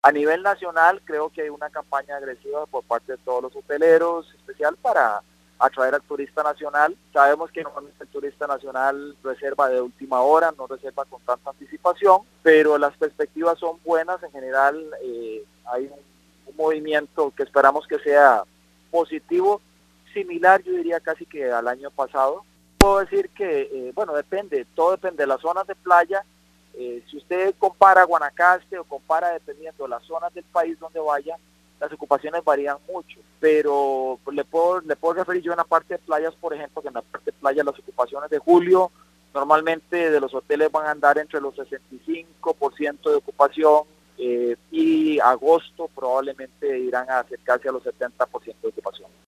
A nivel nacional, creo que hay una campaña agresiva por parte de todos los hoteleros, especial para atraer al turista nacional. Sabemos que normalmente el turista nacional reserva de última hora, no reserva con tanta anticipación, pero las perspectivas son buenas. En general, hay un movimiento que esperamos que sea positivo, similar, yo diría casi que al año pasado. Puedo decir que, bueno, todo depende de las zonas de playa. Si usted compara Guanacaste o compara dependiendo de las zonas del país donde vaya, las ocupaciones varían mucho, pero le puedo referir yo en la parte de playas, por ejemplo, que en la parte de playas las ocupaciones de julio normalmente de los hoteles van a andar entre los 65% de ocupación, y agosto probablemente irán a acercarse a los 70% de ocupación.